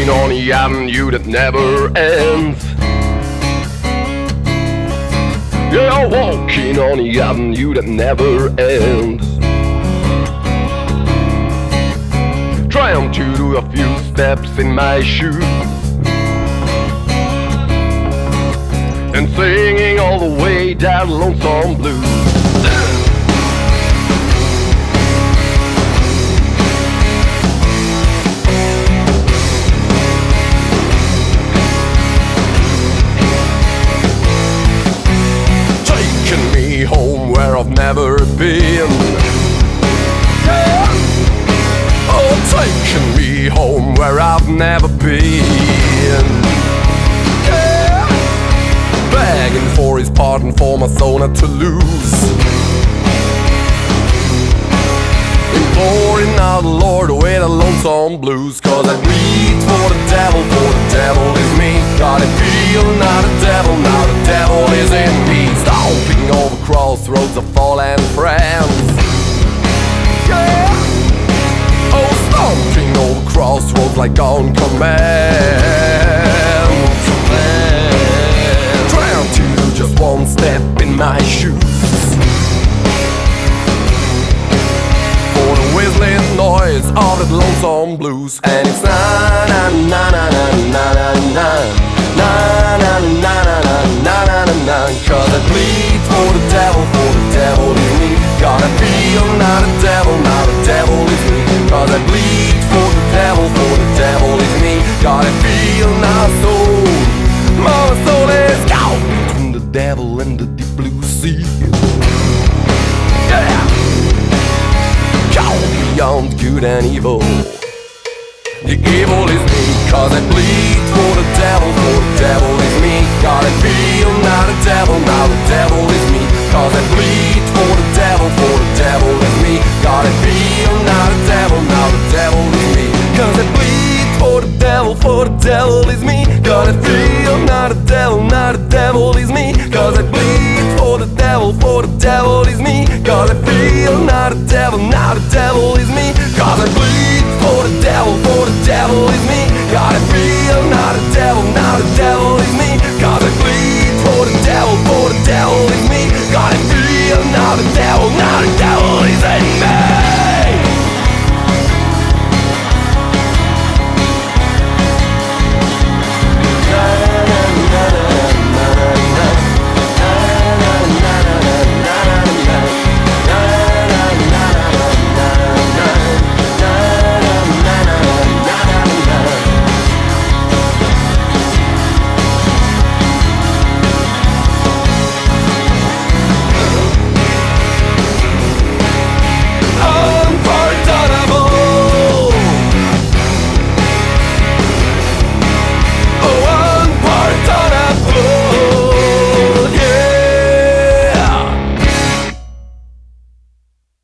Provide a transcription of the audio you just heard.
Walking on the avenue that never ends. Yeah, walking on the avenue that never ends. Trying to do a few steps in my shoes and singing all the way that lonesome blues. Taking me home where I've never been. Yeah. Oh, taking me home where I've never been. Yeah. Begging for his pardon for my soul not to lose. Imploring our Lord with a lonesome blues. Cause I bleed for the devil is me. Got a feel, not a devil is in me. Stomping over crossroads of fallen friends. Yeah. Oh, stomping over crossroads like on command. Trying to do just one step in my shoes. For the whistling noise of the lonesome blues. And it's na na na na na na na na na na na na na na na. Cause I bleed for the devil is me. Got a feel, not a devil is me. Cause I bleed for the devil is me. Got a feel, not a soul. My soul is caught between the devil and the deep blue sea. Yeah. Caught beyond good and evil. The evil is me. Cause I bleed for the devil is me. Got a feel, not a devil is me. Cause I bleed for the devil is me. Got a feel, not a devil is me. Cause I bleed for the devil is me. Got a feel, not a devil is me. Cause I bleed for the devil is me. Got a feel, not a devil